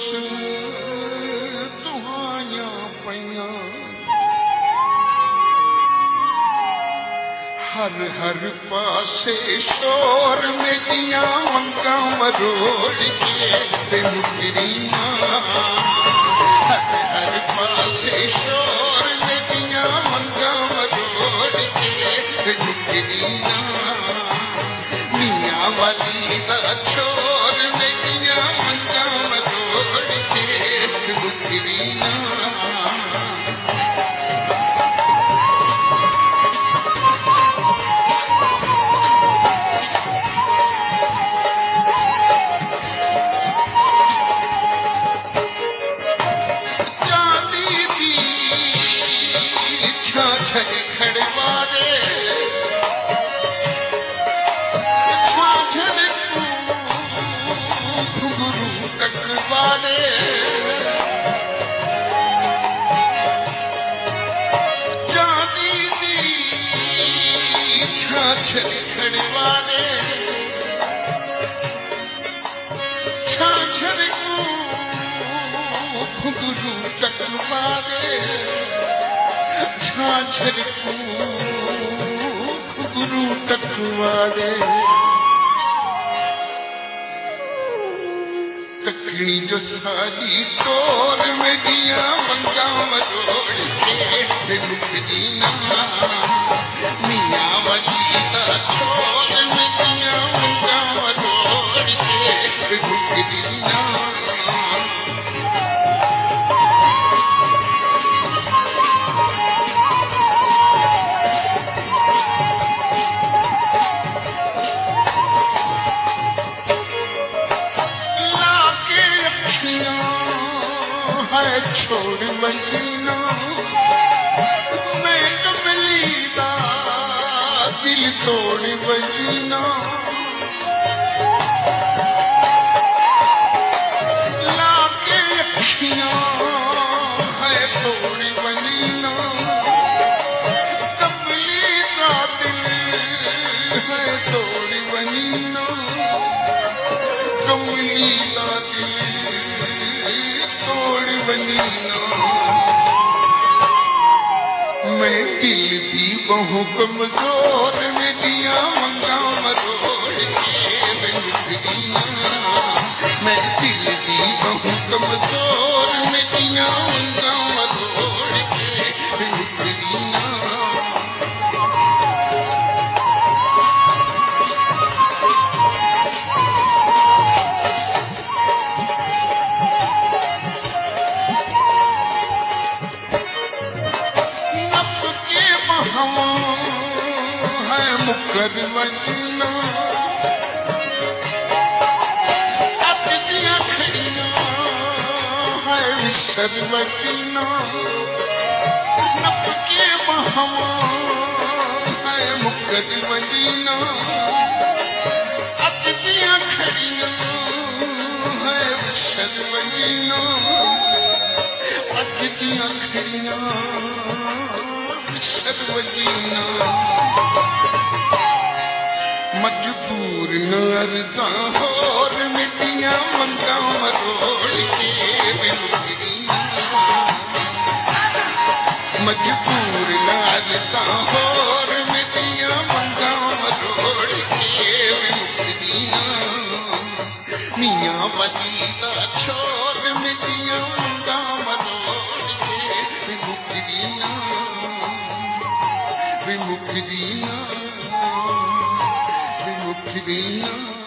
दुआया पैया हर हर पासे शोर में दिया मंगा मरोड़ के मुकरीना हर हर पासे शोर में दिया मंगा मरोड़ के मुकरीना मियां वाली जरा छोर में दिया मंगा मरोड़ के मुकरीना गुरु तकवारे तकनी जो सारी तोर में दिया मंगा मरोड़ के मुकरीना मियां वाली तरह छोर में दिया मंगा मरोड़ के मुकरीना छोड़ मदीना मैं कमलीदा दिल तोड़ मदीना लाके अखियां है तोड़ मदीना कमलीदा दिल है तोड़ मदीना कमलीदा दिल तोड़ बनीना मैं दिल दी बहु कमजोर में दिया मंगा मरोड़ के मुकरीना मैं दिल दी बहु कमजोर में दिया मंगा मरोड़ के मुकरीना मुकर मदीना अपनियां खड़ियां है विसर मदीना नप के बहवा है मुकर मदीना अपनियां खड़ियां है विसर मदीना अपनियां खड़ियां विसर मदीना मजबूर नरदा होर मिटिया मंगा मरोड़ के मुकरीना मजबूर नरदा होर मिटिया मंगा मरोड़ के मुकरीना मियां वाली दा छोर मिटिया मंगा मरोड़ के मुकरीना मुकरीना मुकरीना